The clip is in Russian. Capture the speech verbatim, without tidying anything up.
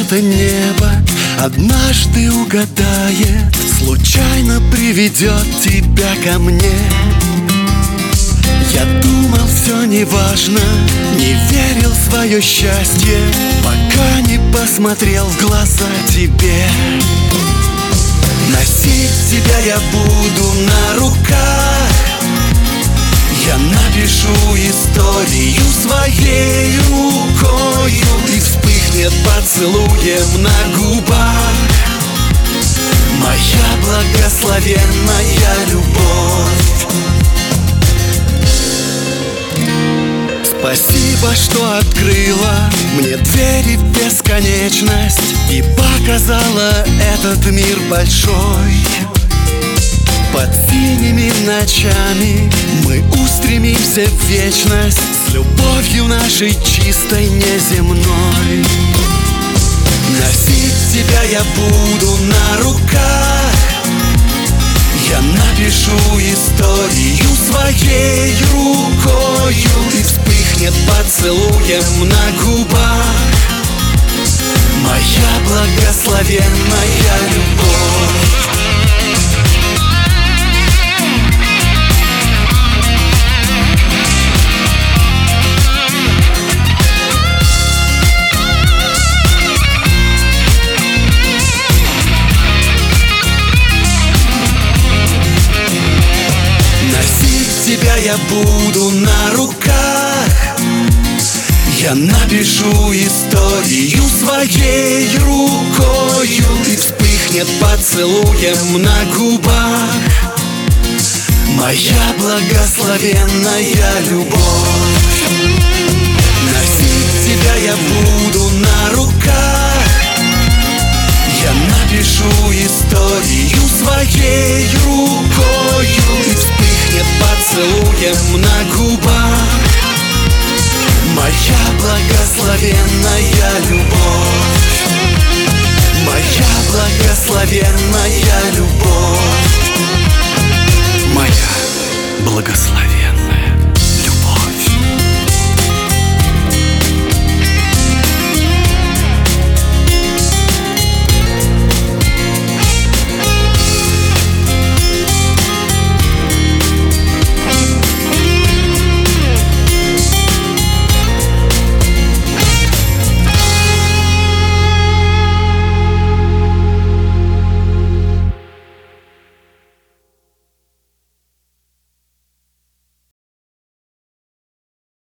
это небо однажды угадает, случайно приведет тебя ко мне. Я думал, все неважно, не верил в свое счастье, пока не посмотрел в глаза тебе. Носить тебя я буду на руках, я напишу историю своей рукою, и вспыхнет поцелуем на губах моя благословенная любовь. Спасибо, что открыла мне двери в бесконечность и показала этот мир большой. Под синими ночами мы устремимся в вечность с любовью нашей чистой неземной. Носить тебя я буду на руках, я напишу историю своей рукою, и вспыхнет поцелуем на губах моя благословенная любовь. Тебя я буду на руках, я напишу историю своей рукою, и вспыхнет поцелуем на губах моя благословенная любовь. Носить тебя я буду на руках, я напишу историю своей рукою, и вспыхнет поцелуем на губах